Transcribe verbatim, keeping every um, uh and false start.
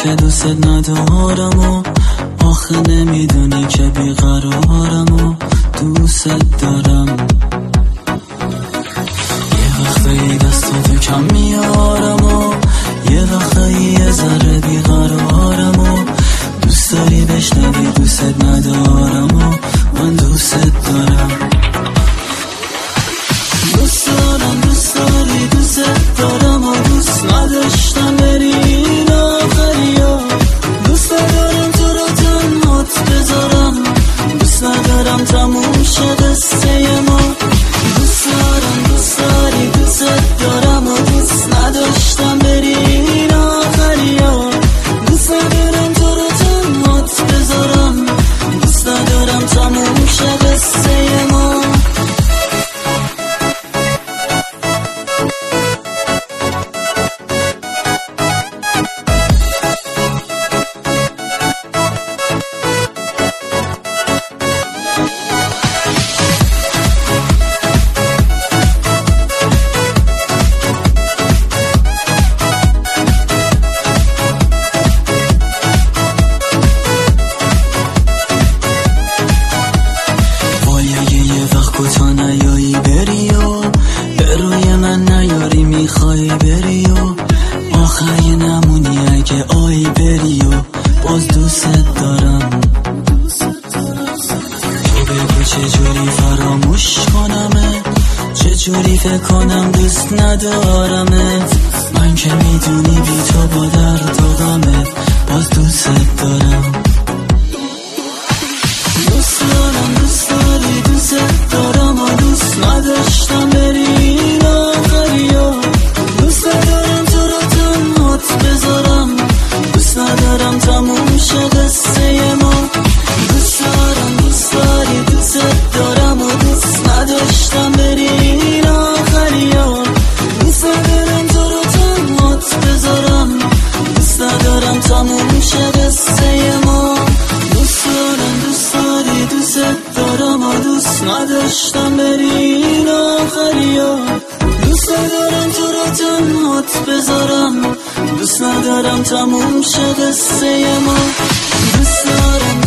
که دوست ندارم و آخه نمیدونی که بیقرارم و دوست دارم. یه وقتایی دستاتو کم میارم و یه وقتایی یه ذره بیقرارم و دوست داری بشنوی دوست ندارم و من دوست دارم. دوست دارم دوست داری دوست دارم و دوست نداشتم بری این آخریا. دوست ندارم تو رو تنهات بذارم، دوست ندارم تموم شه قصه ما. دوست دارم دوست داری دوست دارم و دوست نداشتم بری این آخریا. دوست ندارم تو رو تنهات بذارم، دوست ندارم تموم شه قصه ما. تا نیایی بری و به روی من نیاری میخوای بری و آخری نمونی اگه آی بری و باز دوست دارم. تو بگو چجوری فراموش کنمت، چجوری فکر کنم دوست ندارمت. من که میدونی بی تو با درد و غمت باز دوست دارم. دوست دارم دوست داری دوست دارم و دوست نداشتم بری این آخریا. دوست ندارم تو رو تنهات بذارم، دوست ندارم تموم شه قصه ما. دوست دارم دوست داری دوست دارم و دوست نداشتم بری این آخریا. دوست ندارم تو رو تنهات بذارم، دوست ندارم تموم شه قصه ما. دوست دارم دوست داری دوست دارم و دوست نداشتم بری این آخریا. دوست ندارم تو رو تنهات بذارم، دوست ندارم تموم شه قصه ما. دوست دارم